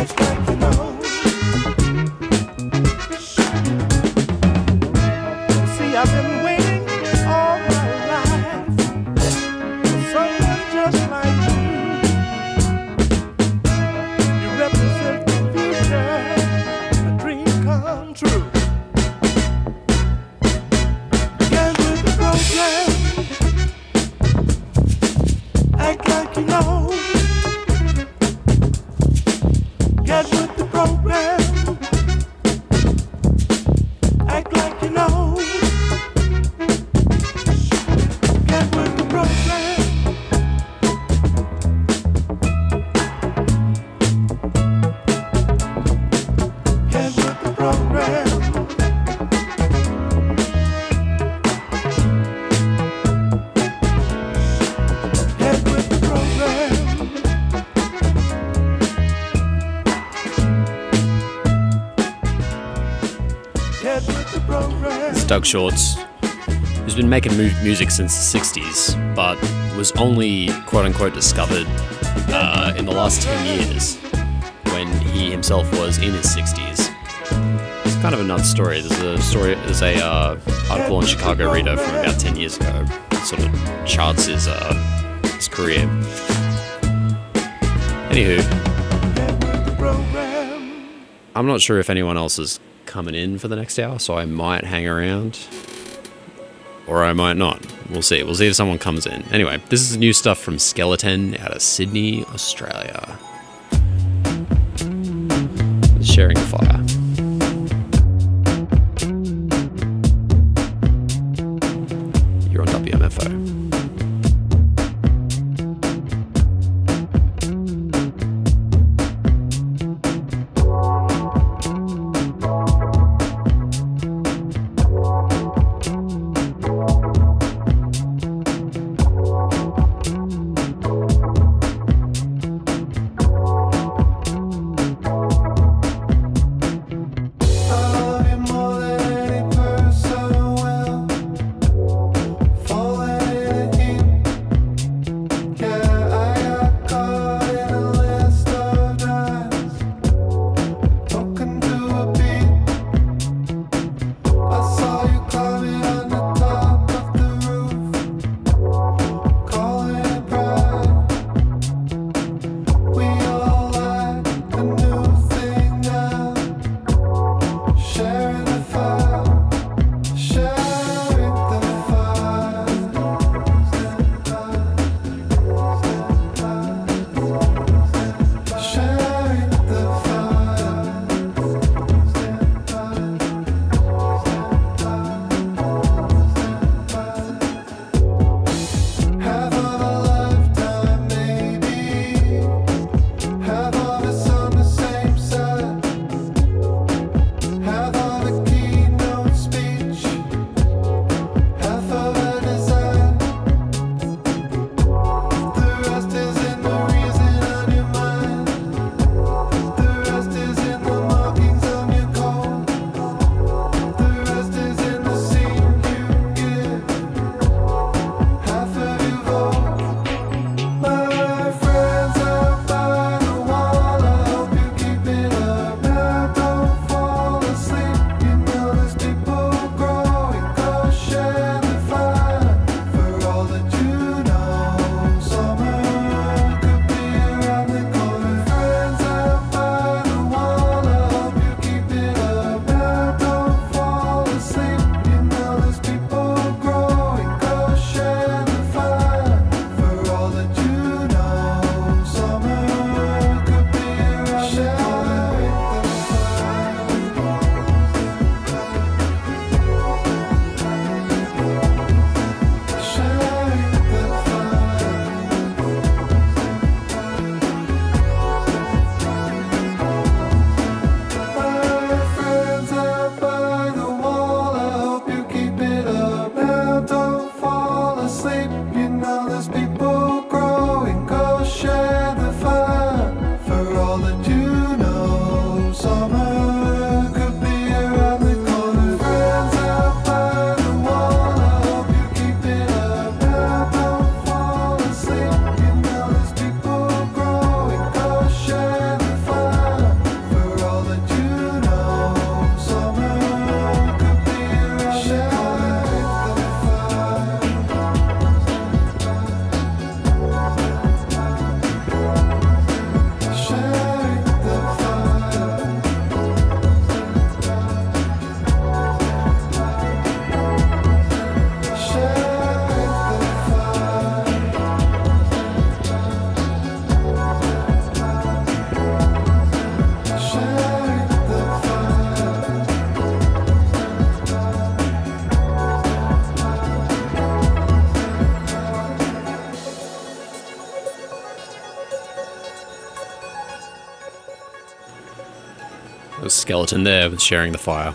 Doug Shorts, who's been making music since the 60s, but was only quote-unquote discovered in the last 10 years when he himself was in his 60s. It's kind of a nuts story. There's a article on Chicago Reader from about 10 years ago that sort of charts his career. Anywho, I'm not sure if anyone else is coming in for the next hour, so I might hang around or I might not. We'll see if someone comes in. Anyway, this is new stuff from Skeleton out of Sydney, Australia. Sharing the fire. You're on WMFO. A skeleton there with sharing the fire.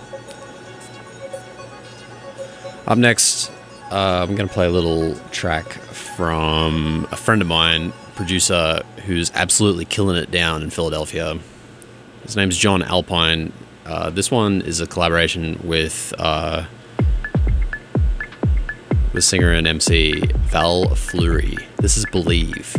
Up next, I'm going to play a little track from a friend of mine, producer who's absolutely killing it down in Philadelphia. His name's John Alpine. This one is a collaboration with singer and MC Val Fleury. This is Believe.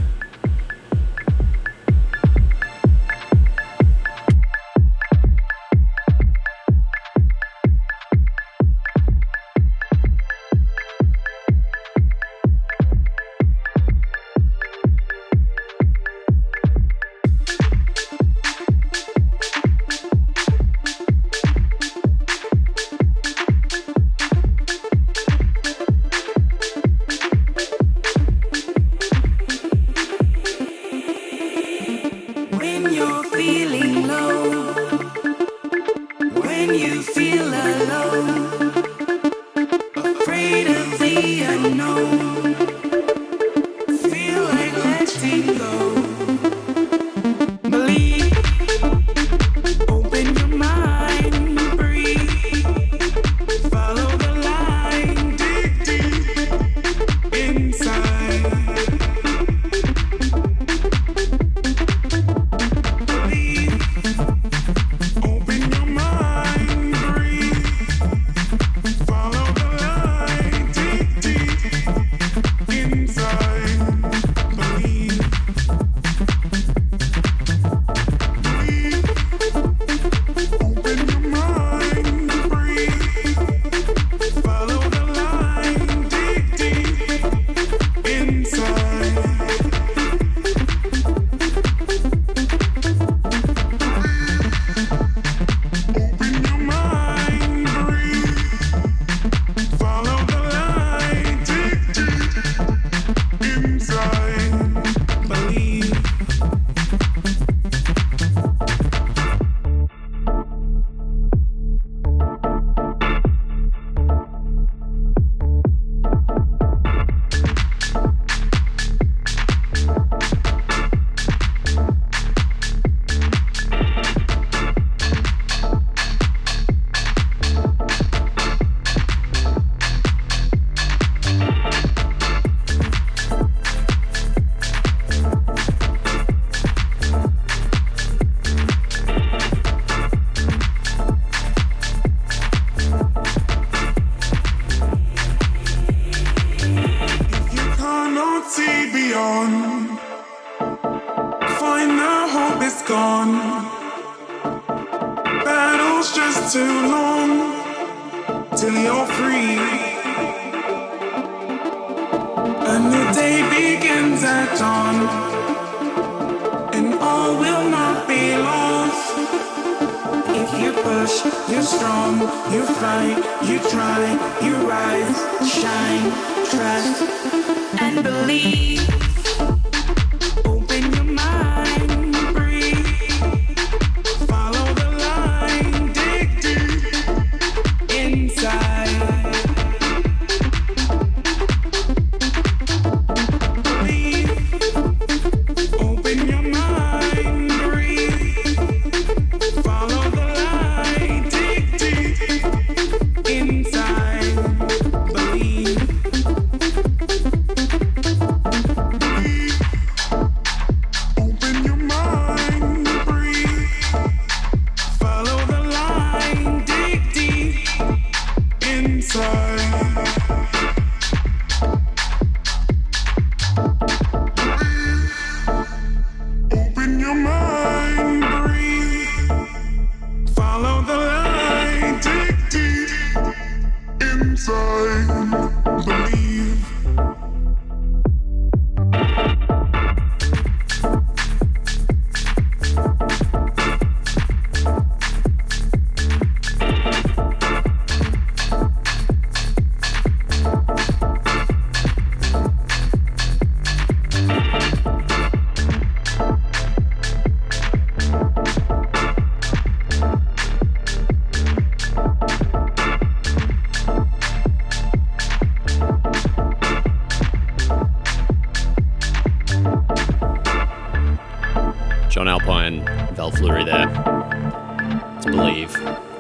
to believe.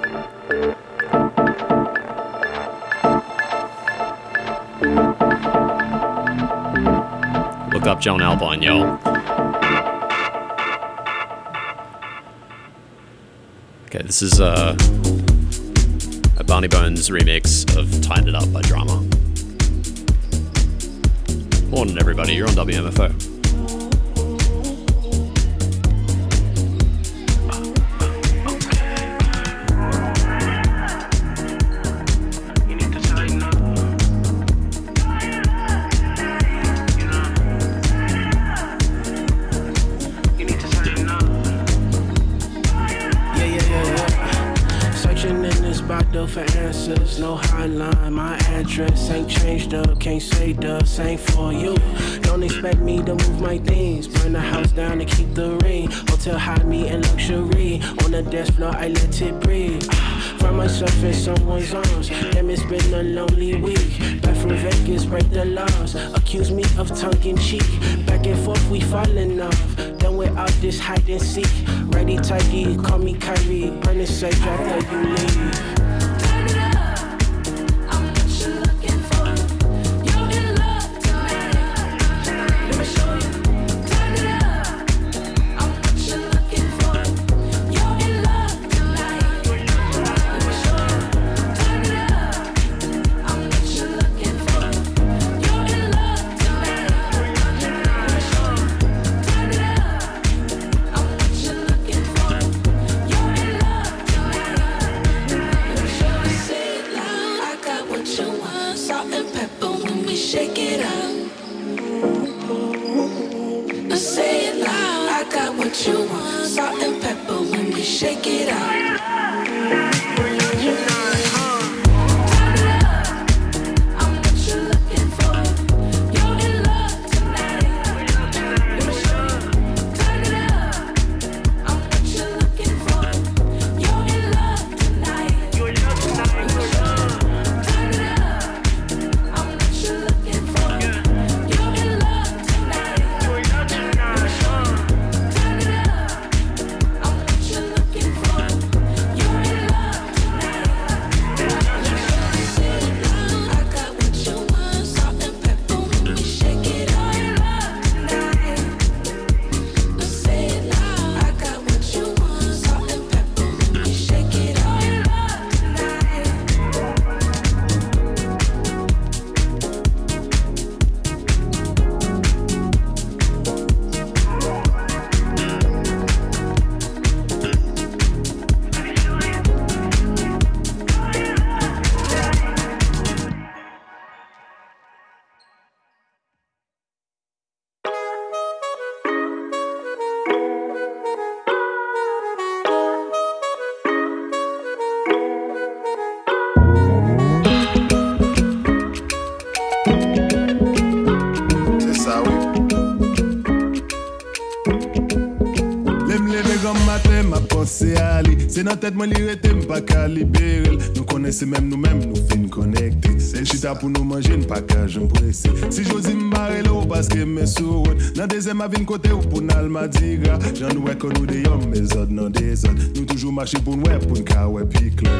Look up John Albine, yo. Okay, this is a Barney Bones remix of Tighten It Up by Drama. Morning, everybody. You're on WMFO. For answers, no hotline, my address ain't changed up, can't say the same for you. Don't expect me to move my things, burn the house down to keep the ring. Hotel hide me in luxury, on the desk floor I let it breathe. Find myself in someone's arms, damn it's been a lonely week. Back from Vegas, break the laws, accuse me of tongue in cheek. Back and forth we falling off, done without this hide and seek. Ready tighty, call me Kyrie, burn the safe after you leave. C'est dans tête moi li rete m'pas ka libérer. Nous connaissons même nous-mêmes, nous fin connecter. C'est chita pour nous manger, n'pas ka j'aime presser. Si j'ose m'barrer là parce que mes sourds. Dans deuxième avis côté ou pour n'al madiga. J'en ouais que nous des hommes, mes autres non des autres. Nous toujours marcher pour nous pour n'ka ouais pique là.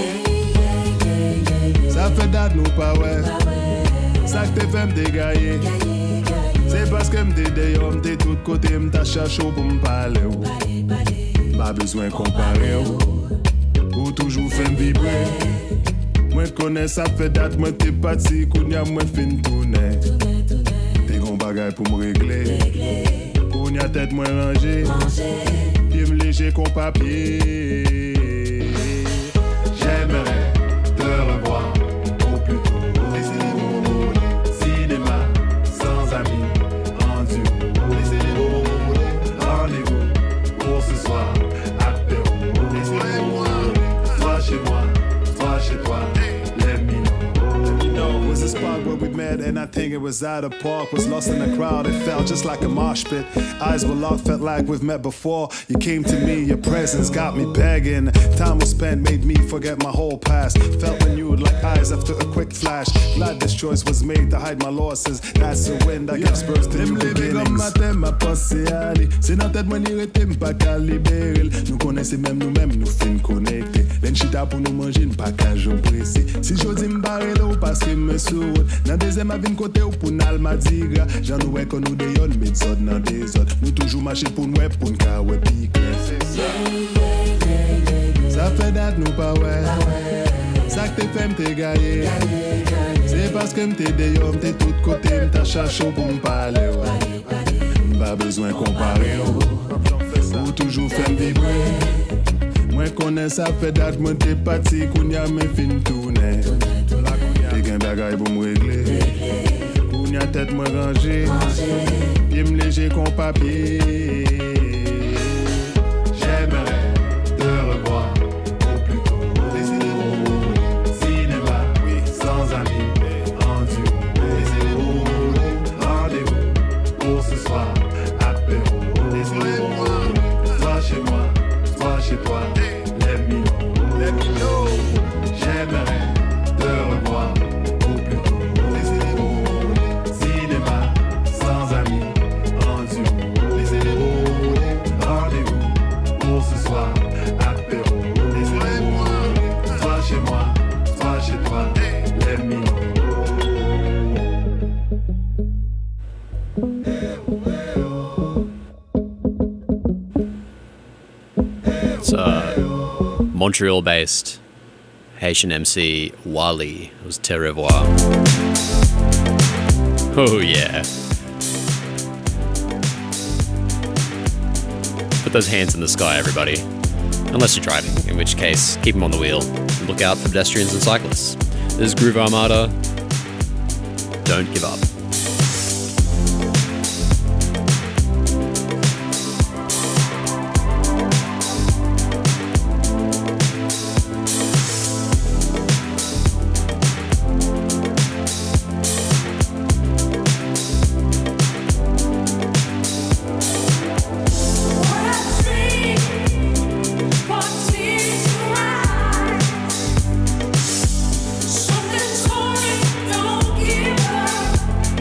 Ça fait date nous pas ouais. Ça que t'es fait m'dégailler. C'est parce que m'dé des hommes, t'es tout côté m'ta cherché pour m'parler. Pas besoin de comparer ou toujours faire vibrer. Moi connais ça fait date, moi t'es parti, kounya moi fin tourner. T'es gon bagay pour me régler. Kounya tête moi rangée, pied me léger qu'on papier. J'aimerais te revoir au plus tôt. Cinéma sans amis, en duo. Rendez-vous pour ce soir. Chez moi, toi chez toi, let me know. It was a spot where we met and I think it was at a park. Was lost in the crowd, it felt just like a mosh pit. Eyes were locked, felt like we've met before. You came to me, your presence got me begging. Time we spent made me forget my whole past. Felt renewed like eyes after a quick flash. Glad this choice was made to hide my losses. That's the wind that gives birth to new beginnings. C'est dans tête moi li rete m'pas ka libérer. Nous c'est même nous-mêmes nous fin connecter. Len chita pour nous manger une package pressé. Si jodi m'barre là ou parce que me sourde. Dans deuxième avine côté ou pour n'al madiga. J'en nous qu'on nous déyon méthode dans des autres. Nous toujours marcher pour nous pour nous ka ouais pique. Ça fait date nous pas ouais. Ça que t'es fait m'te gagné. C'est parce que m'te déyon m'te tout côté m'ta cherché pour m'parler. Pas besoin comparer. Ou toujours faire vibrer. Moi connais ça fait date moi t'es parti kounya me fin tourner. T'es gain bagay pour me régler. Kounya tête moi ranger. Pied me léger comme papier. J'aimerais te revoir au plus tôt. Cinéma, oui, sans amis, mais en duo. Rendez-vous pour ce soir, apéro. Soit chez moi, soit chez toi. Let me know. J'aimerais te revoir au plus tôt. Cinéma, sans amis, en duo. Rendez-vous pour ce soir, apéro. Soit chez moi, soit chez toi. Let me know. It's Montreal-based Haitian MC Wally. It was Te Revoir. Oh yeah. Put those hands in the sky, everybody. Unless you're driving, in which case, keep them on the wheel. Look out for pedestrians and cyclists. This is Groove Armada. Don't give up. Something's holding, don't give up.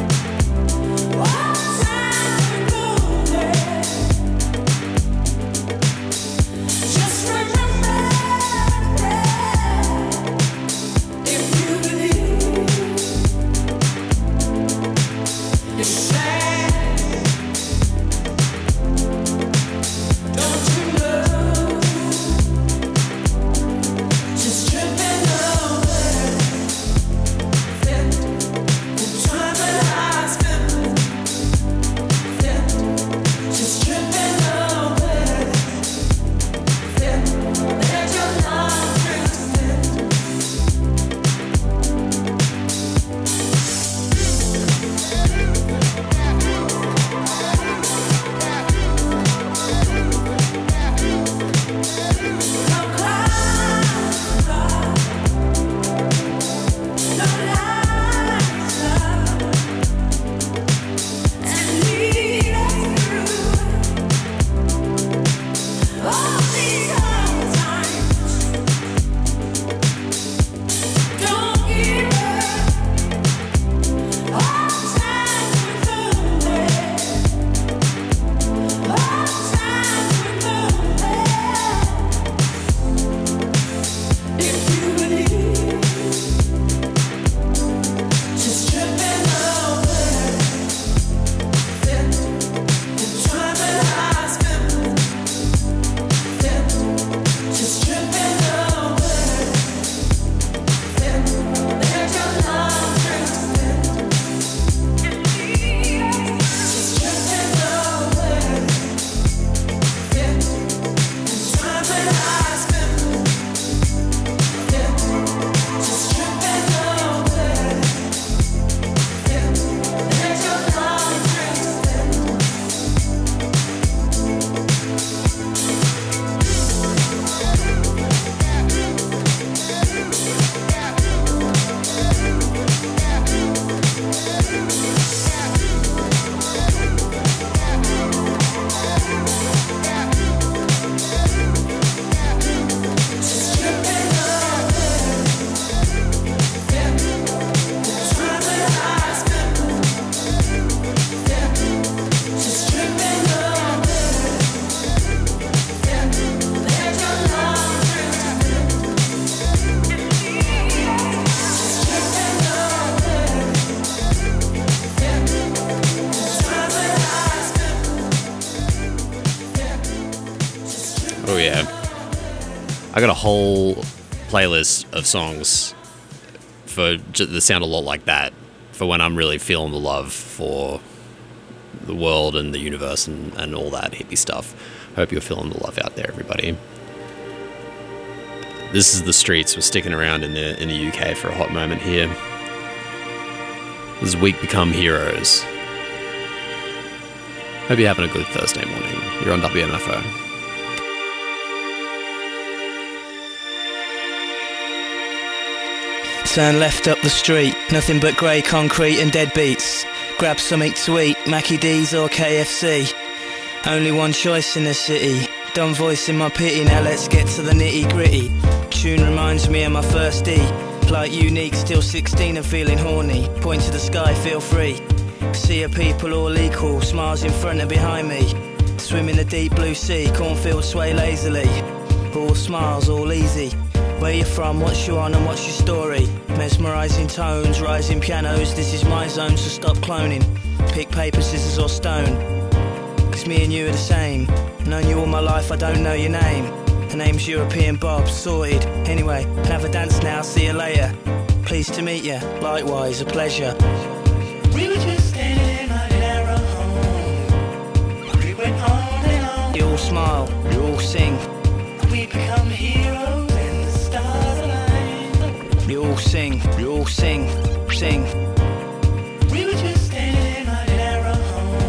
I got a whole playlist of songs that sound a lot like that for when I'm really feeling the love for the world and the universe and all that hippie stuff. Hope you're feeling the love out there, everybody. This is The Streets. We're sticking around in the UK for a hot moment here. This is Weak Become Heroes. Hope you're having a good Thursday morning. You're on WMFO. Turn left up the street, nothing but grey concrete and dead beats. Grab something to eat, Mackie D's or KFC. Only one choice in the city. Dumb voice in my pity, now let's get to the nitty gritty. Tune reminds me of my first D. Like unique, still 16 and feeling horny. Point to the sky, feel free. See a people all equal, smiles in front and behind me. Swim in the deep blue sea, cornfields sway lazily. All smiles, all easy. Where you from, what's you on and what's your story? Mesmerising tones, rising pianos, this is my zone, so stop cloning. Pick paper, scissors or stone. Cause me and you are the same. Known you all my life, I don't know your name. The name's European Bob, sorted. Anyway, have a dance now, see you later. Pleased to meet you, likewise, a pleasure. We were just standing on an arrow home. We went on and on. You all smile, you all sing. We become heroes and the stars align. You all sing, you all sing, sing. We were just standing on an arrow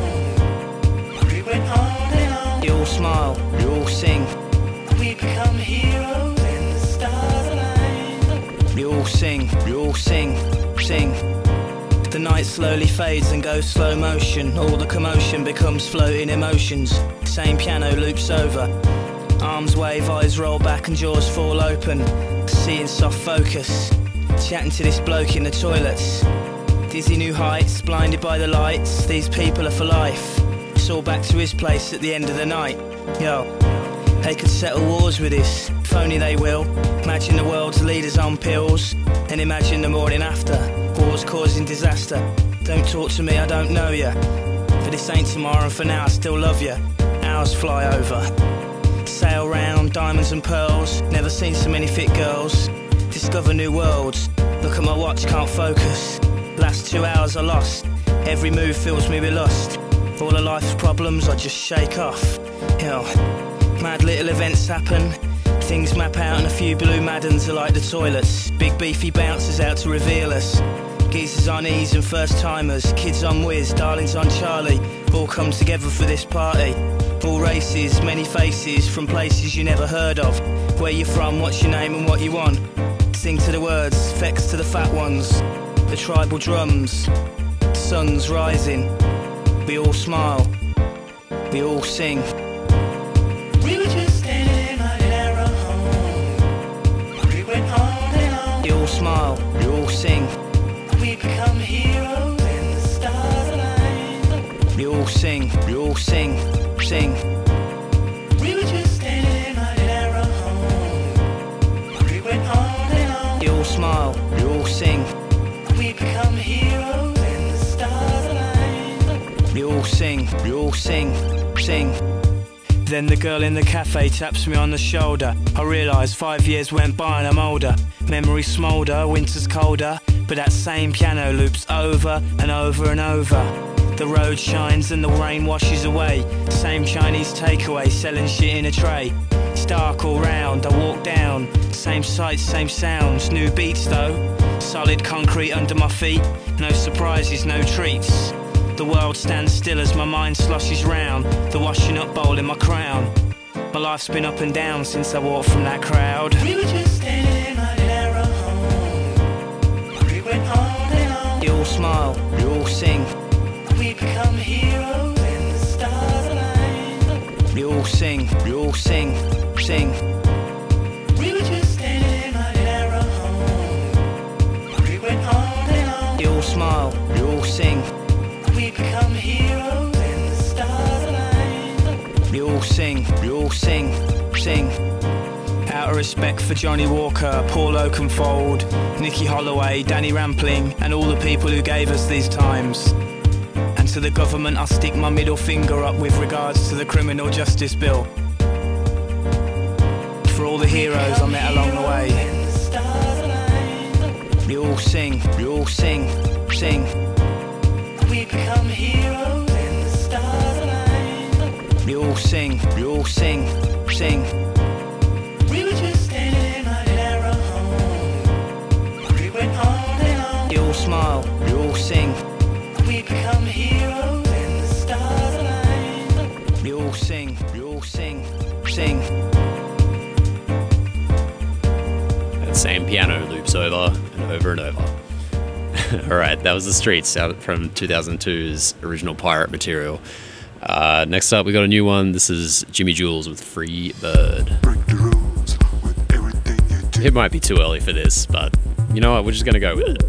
home. We went on and on. You all smile, you all sing. We become heroes and the stars align. You all sing, you all sing, sing. The night slowly fades and goes slow motion. All the commotion becomes floating emotions. Same piano loops over. Arms wave, eyes roll back and jaws fall open. Seeing soft focus. Chatting to this bloke in the toilets. Dizzy new heights, blinded by the lights. These people are for life. It's all back to his place at the end of the night. Yo, they could settle wars with this. If only they will. Imagine the world's leaders on pills. And imagine the morning after. Wars causing disaster. Don't talk to me, I don't know ya. But this ain't tomorrow and for now I still love ya. Hours fly over. Sail round, diamonds and pearls. Never seen so many fit girls. Discover new worlds. Look at my watch, can't focus. Last 2 hours are lost. Every move fills me with lust. All of life's problems I just shake off. Hell, mad little events happen. Things map out and a few blue Maddens are like the toilets. Big beefy bouncers out to reveal us. Geezers on ease and first timers. Kids on whiz, darlings on Charlie. All come together for this party. All races, many faces from places you never heard of. Where you from, what's your name and what you want. Sing to the words, effects to the fat ones. The tribal drums, sun's rising. We all smile, we all sing. We were just standing on an arrow home. We went on and on. You all smile, you all sing. We become heroes and the stars align. You all sing, you all sing, sing. We were just standing on an arrow home. We went on and on. You all smile, you all sing. We become heroes and the stars align. You all sing, you all sing, sing. Then the girl in the cafe taps me on the shoulder. I realise 5 years went by and I'm older. Memories smoulder, winter's colder. But that same piano loops over and over and over. The road shines and the rain washes away. Same Chinese takeaway selling shit in a tray. It's dark all round, I walk down. Same sights, same sounds, new beats though. Solid concrete under my feet. No surprises, no treats. The world stands still as my mind sloshes round. The washing up bowl in my crown. My life's been up and down since I walked from that crowd. We were just standing on an arrow home. We went on and on. You all smile, you all sing. We become heroes and the stars align. You all sing, you all sing, sing. We were just standing on an arrow home. We went on and on. You all smile, you all sing. We become heroes and the stars align. You all sing, you all sing, sing. Out of respect for Johnny Walker, Paul Oakenfold, Nicky Holloway, Danny Rampling, and all the people who gave us these times. And to the government, I'll stick my middle finger up with regards to the criminal justice bill. For all all the heroes I met along the way. We all sing, sing. We become heroes in the stars align. We all sing, sing. We were just standing in our narrow home. We went on and on. We all smile, we all sing. We become heroes in the stars align. We all sing, sing. That same piano loops over and over and over. Alright, that was The Streets out from 2002's original Pirate material. Next up, we got a new one. This is Jimmy Jules with Free Bird. It might be too early for this, but you know what? We're just going to go with it.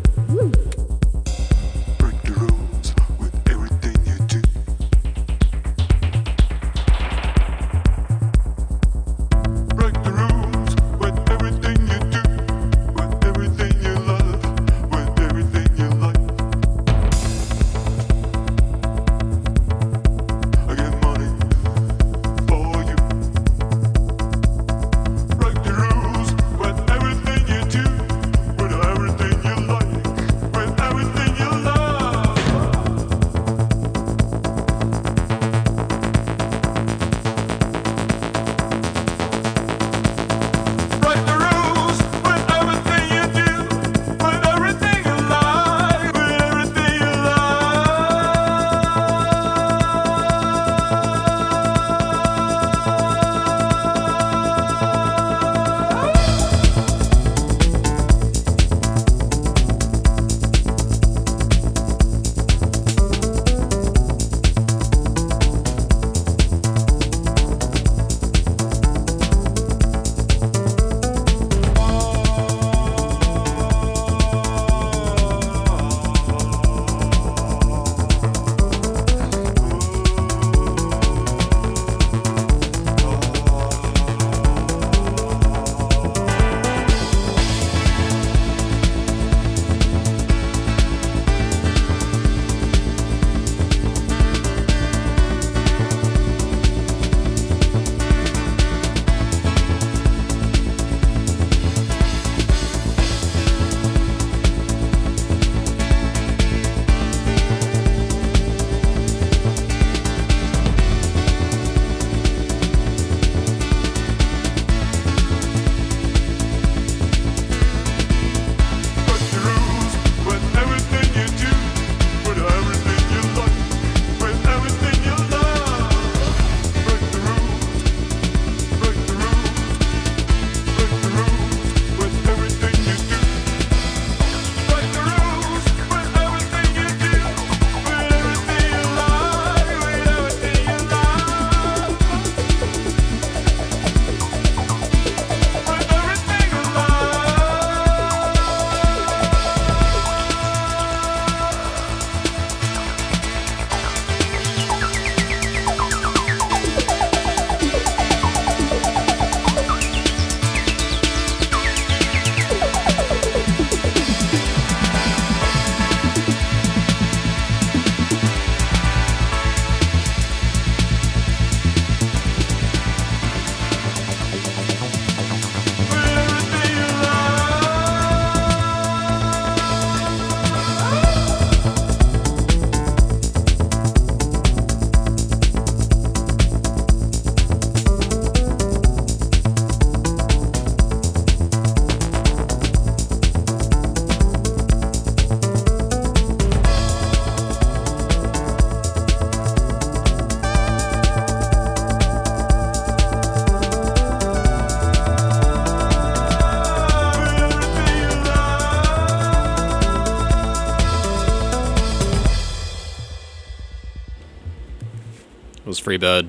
was Free Bird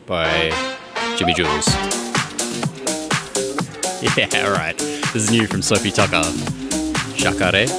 by Jimmy Jules. Yeah, alright. This is new from Sophie Tucker. Chacare.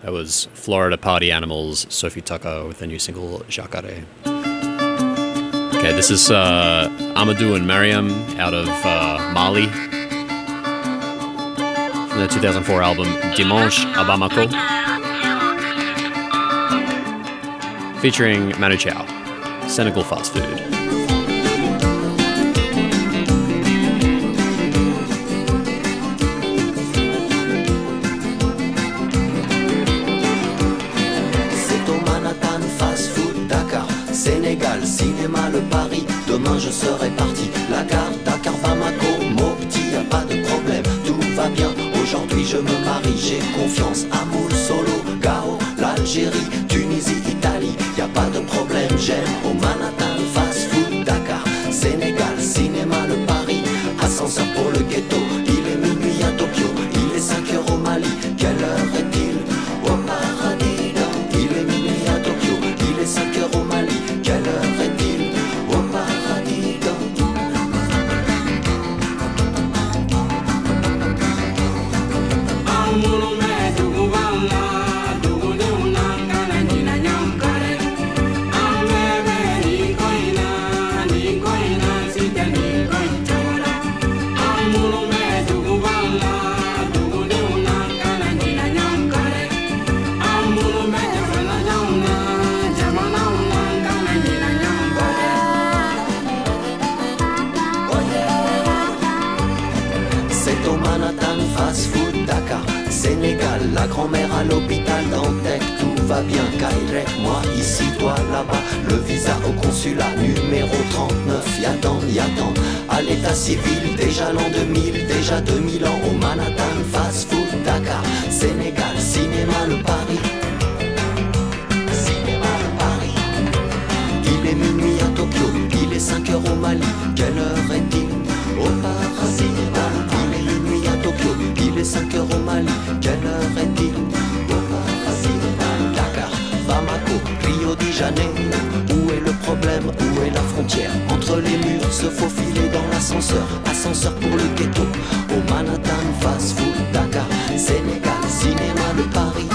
That was Florida Party Animals, Sophie Tucker with their new single, Jacare. Okay, this is Amadou and Mariam out of Mali from their 2004 album, Dimanche à Bamako, featuring Manu Chao, Senegal Fast Food. Sénégal, cinéma, le Paris, demain je serai parti. La gare, Dakar, Bamako, Mopti, y a pas de problème, tout va bien. Aujourd'hui je me marie, j'ai confiance. Amour, Solo, Gao, l'Algérie, Tunisie, Italie, y a pas de problème. J'aime au Manhattan, fast food, Dakar, Sénégal, cinéma, le Paris, ascenseur pour le ghetto. Il est minuit à Tokyo, il est 5 heures au Mali. Quelle heure est-il au paradis? Il est minuit à Tokyo, il est 5 heures au Mali. Quelle heure est-il au paradis? Sénégal, la grand-mère à l'hôpital Dantec, tout va bien, Kairek, moi ici, toi là-bas, le visa au consulat, numéro 39, y'attend, à l'état civil, déjà l'an 2000, déjà 2000 ans, au Manhattan, fast food, Dakar, Sénégal, cinéma, le Paris, cinéma, le Paris, il est minuit à Tokyo, il est 5 heures au Mali, quelle heure est-il au paradis? Il est minuit à Tokyo, il est 5 heures au Mali, quelle heure est-il au paradis? Dakar, Bamako, Rio de Janeiro, où est le problème, où est la frontière? Entre les murs, se faufiler dans l'ascenseur, ascenseur pour le ghetto, au Manhattan, fast food, Dakar, Sénégal, cinéma, le Paris.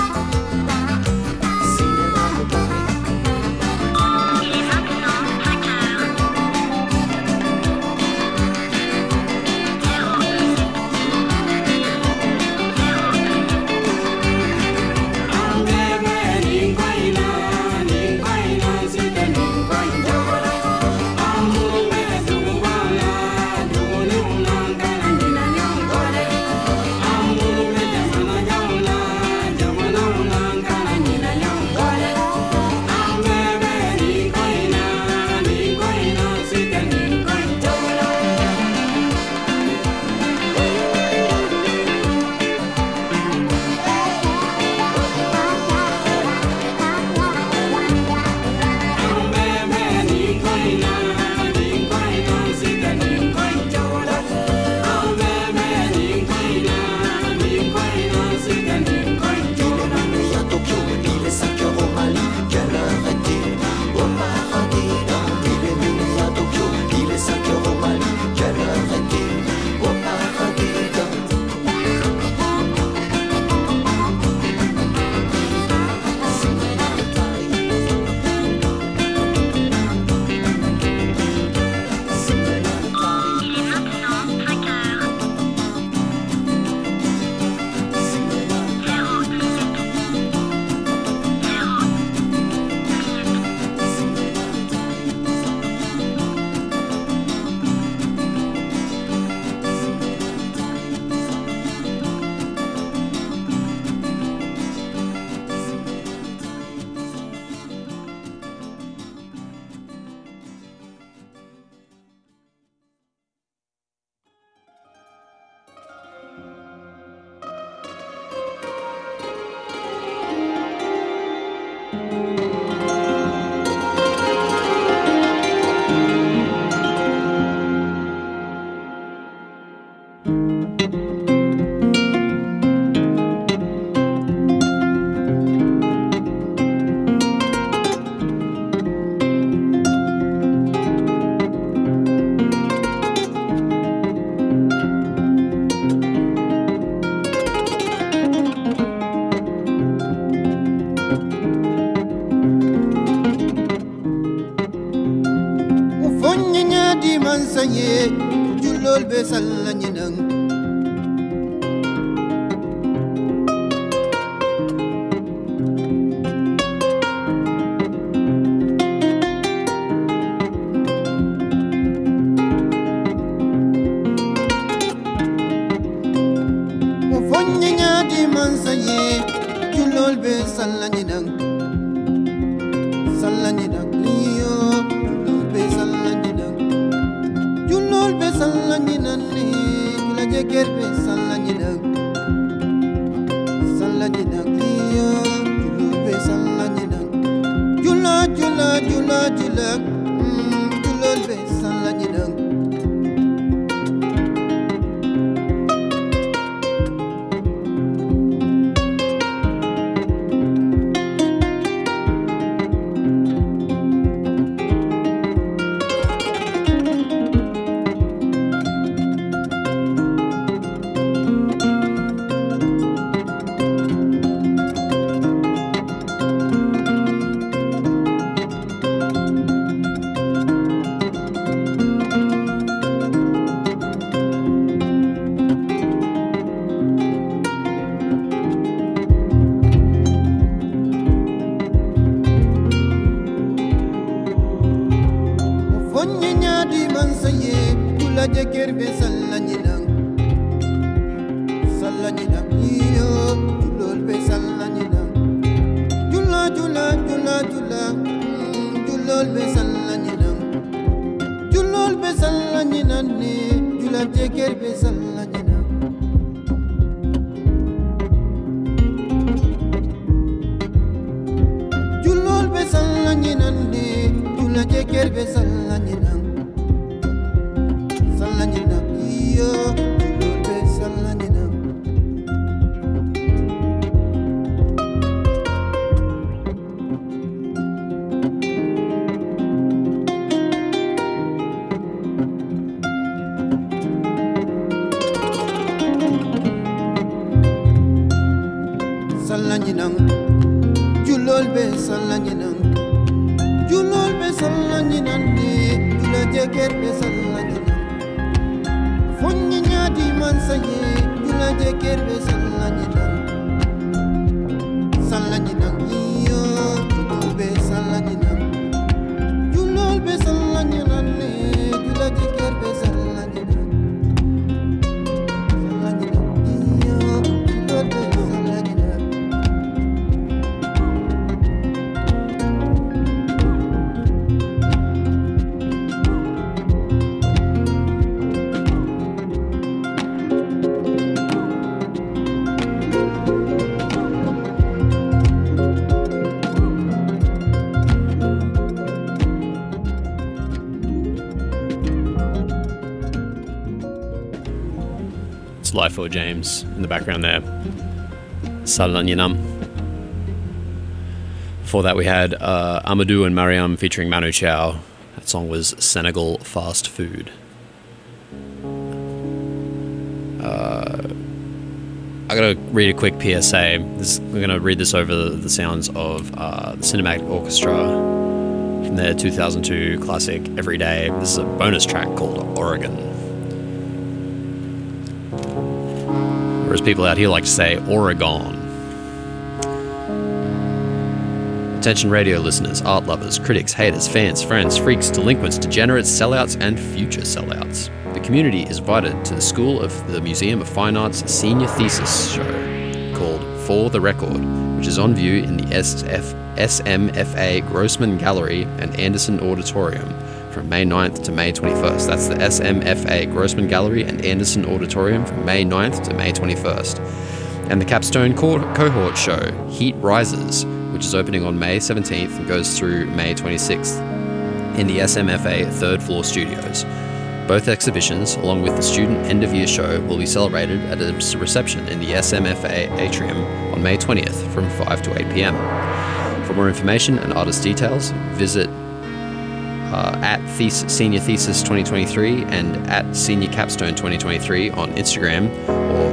ye julol be sallanyinan Life James in the background there. Salanyanam. Before that we had Amadou and Mariam featuring Manu Chao. That song was Senegal Fast Food. I gotta read a quick PSA. We're gonna read this over the sounds of the Cinematic Orchestra from their 2002 classic Everyday. This is a bonus track called Oregon. Or as people out here like to say, Oregon. Attention radio listeners, art lovers, critics, haters, fans, friends, freaks, delinquents, degenerates, sellouts, and future sellouts. The community is invited to the School of the Museum of Fine Arts senior thesis show called For the Record, which is on view in the SMFA Grossman Gallery and Anderson Auditorium from May 9th to May 21st. That's the SMFA Grossman Gallery and Anderson Auditorium from May 9th to May 21st. And the capstone cohort show, Heat Rises, which is opening on May 17th and goes through May 26th in the SMFA third floor studios. Both exhibitions, along with the student end-of-year show, will be celebrated at a reception in the SMFA atrium on May 20th from 5 to 8 p.m. For more information and artist details, visit at Senior Thesis 2023 and at Senior Capstone 2023 on Instagram or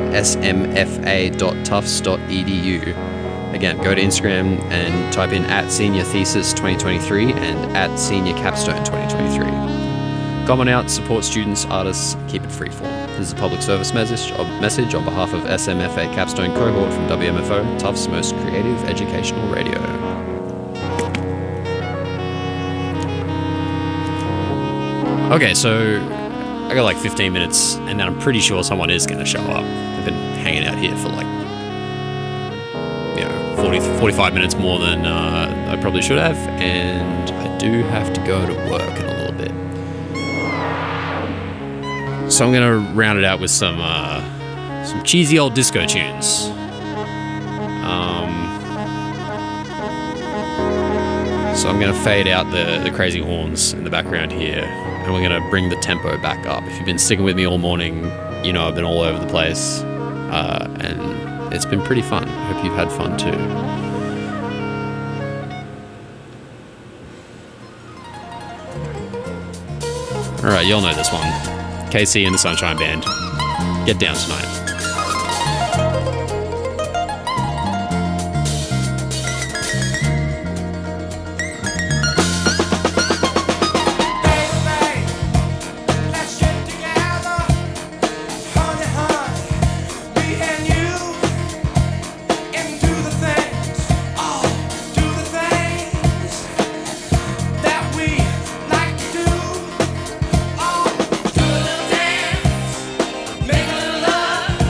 smfa.tufts.edu. Again, go to Instagram and type in at Senior Thesis 2023 and at Senior Capstone 2023. Come on out, support students, artists, keep it freeform. This is a public service message on behalf of SMFA Capstone Cohort from WMFO, Tufts most creative educational radio. Okay, so I got like 15 minutes, and then I'm pretty sure someone is going to show up. I've been hanging out here for like, 45 minutes more than I probably should have, and I do have to go to work in a little bit. So I'm going to round it out with some cheesy old disco tunes. So I'm going to fade out the crazy horns in the background here, and we're going to bring the tempo back up. If you've been sticking with me all morning, you know I've been all over the place, and it's been pretty fun. I hope you've had fun too. Alright, you'll know this one. KC and the Sunshine Band. Get down tonight. Make a love.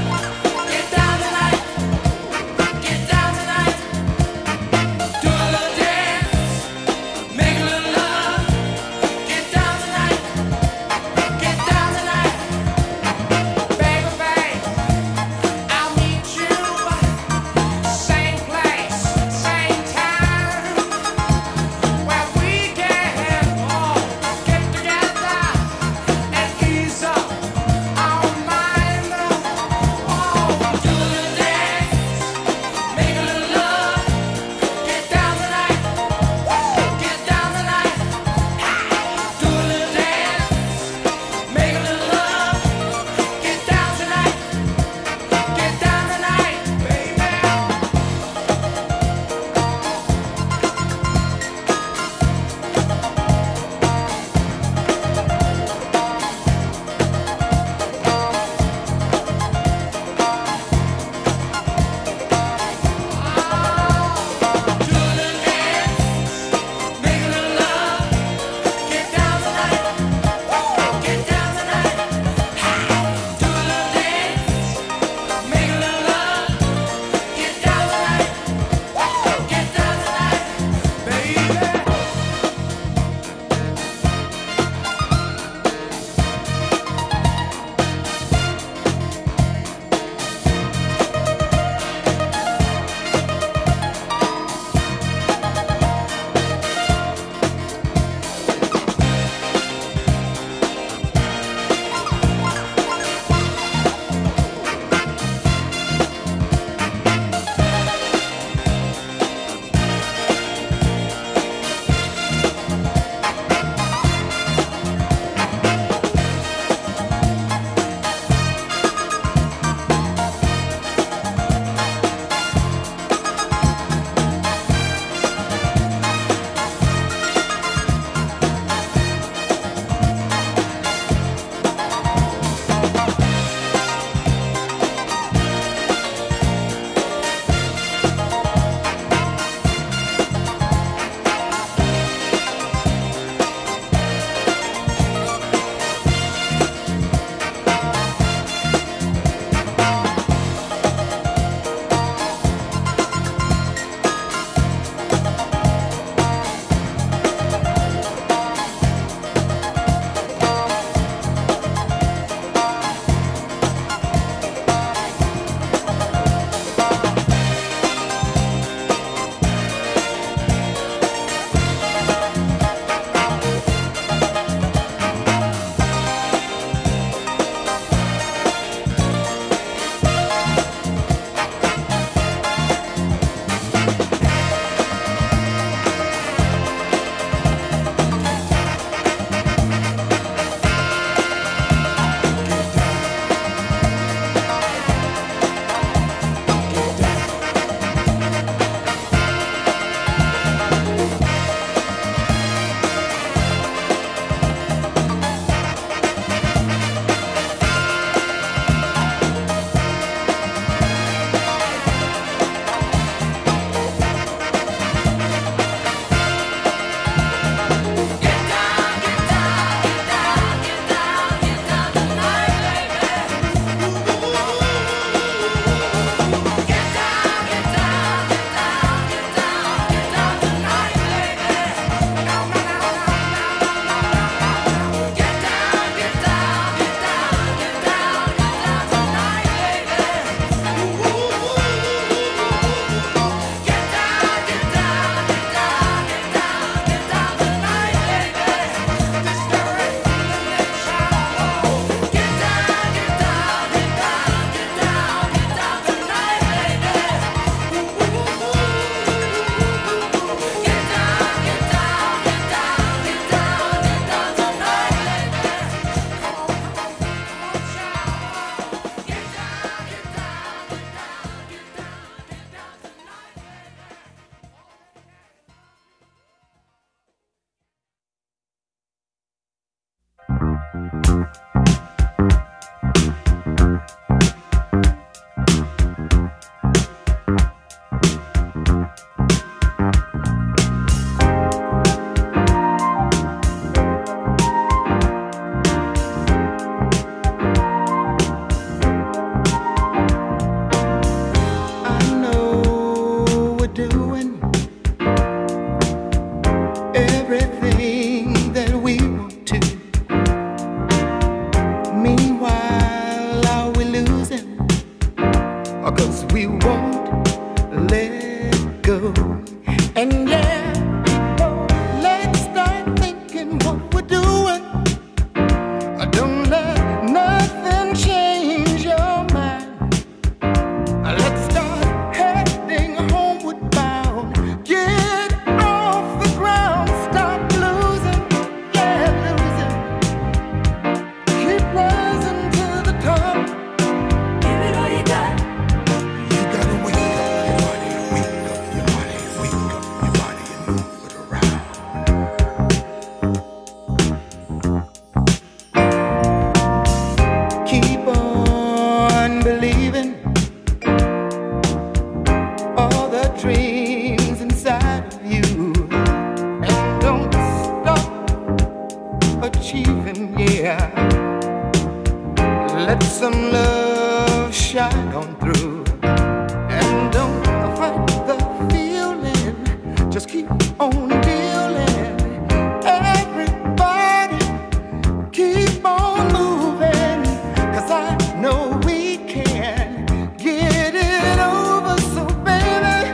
Just keep on dealing. Everybody keep on moving, 'cause I know we can get it over. So baby,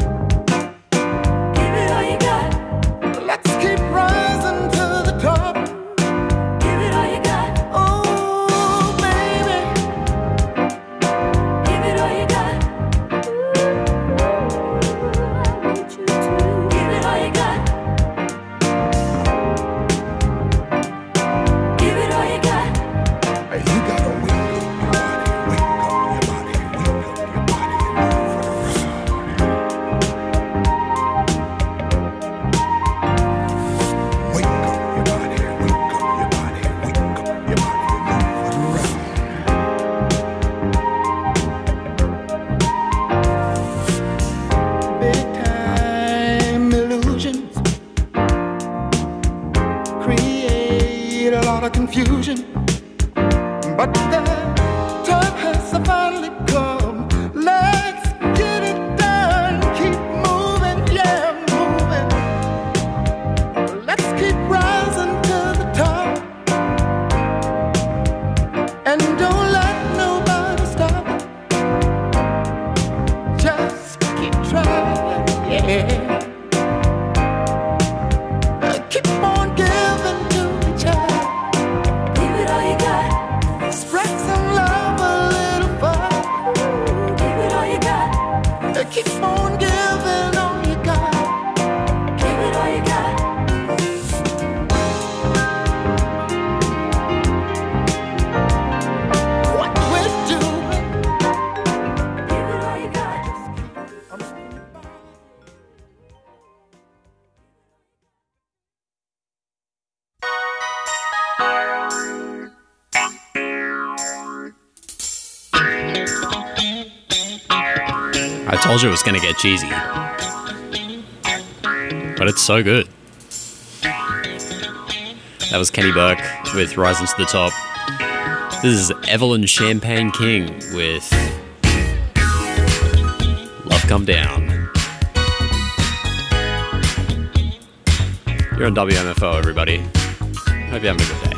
give it all you got. Let's keep rising to the top. Give it all you got. Oh baby, give it all you got. Give it all you got. Give it all you got. Hey, you gotta wake up your body, wake up your body, wake up your body. Wake up your body, wake up your body, wake up your body, and move it around. Big time illusions create a lot of confusion, but the time has finally come. Let's get it done. Keep moving, yeah, moving. Let's keep rising to the top, and don't let nobody stop. Just keep trying, yeah. Keep on giving to each other. Give it all you got. Spread some love a little far. Give it all you got. Keep on giving all you got. Give it all you got. What we're doing. Give it all you got. I told you it was going to get cheesy. But it's so good. That was Kenny Burke with Rising to the Top. This is Evelyn Champagne King with Love Come Down. You're on WMFO, everybody. Hope you're having a good day.